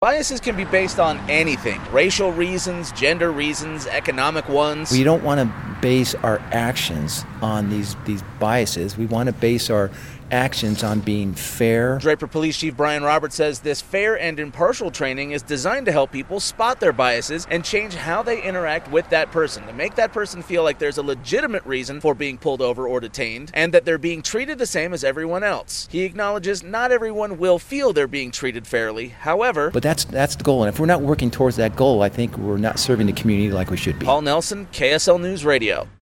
Biases can be based on anything: racial reasons, gender reasons, economic ones. We don't want to base our actions on these biases. We want to base our actions on being fair. Draper Police Chief Brian Roberts says this fair and impartial training is designed to help people spot their biases and change how they interact with that person, to make that person feel like there's a legitimate reason for being pulled over or detained, and that they're being treated the same as everyone else. He acknowledges not everyone will feel they're being treated fairly. However, but that's the goal, and if we're not working towards that goal, I think we're not serving the community like we should be. Paul Nelson, KSL News Radio.